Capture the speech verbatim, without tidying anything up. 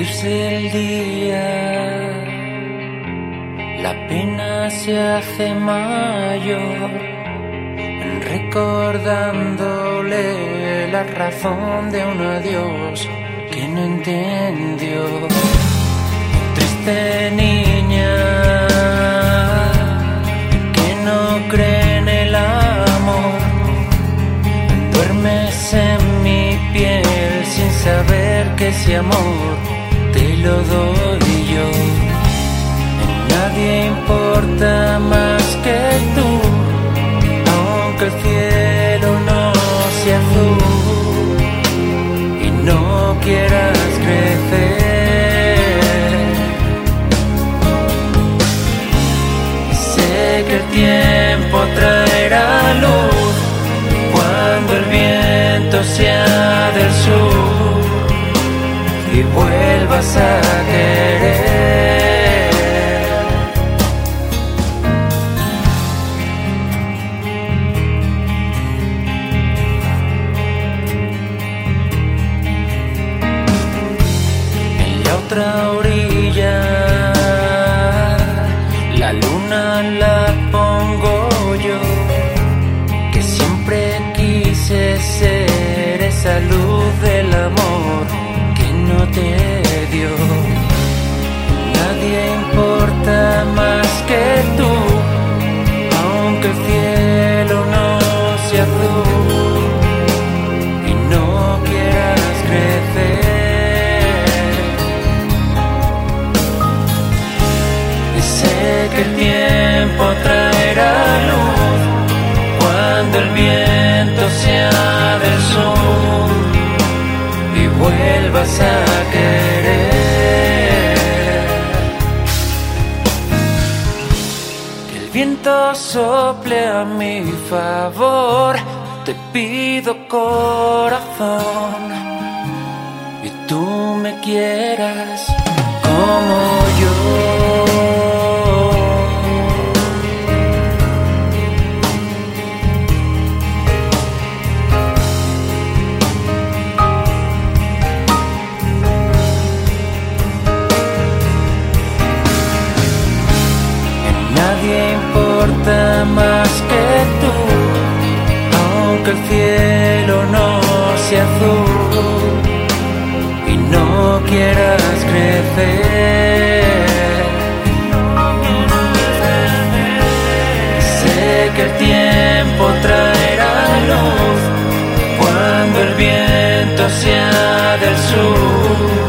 irse el día, la pena se hace mayor, recordándole la razón de un adiós que no entendió. Triste niña que no cree en el amor, duermes en mi piel sin saber que ese amor te lo doy yo. Nadie importa más que tú, aunque el cielo no sea azul y no quieras crecer. Sé que el tiempo traerá luz cuando el viento sea del sur y vuelvas a querer. Otra orilla, la luna la pongo yo, que siempre quise ser esa luz del amor que no te dio. Nadie importa más que tú, aunque el cielo no sea azul y no quieras crecer. Que el tiempo traerá luz cuando el viento sea del sur y vuelvas a querer. Que el viento sople a mi favor, te pido corazón, y tú me quieras como yo. Nadie importa más que tú, aunque el cielo no sea azul y no quieras crecer. Sé que el tiempo traerá luz cuando el viento sea del sur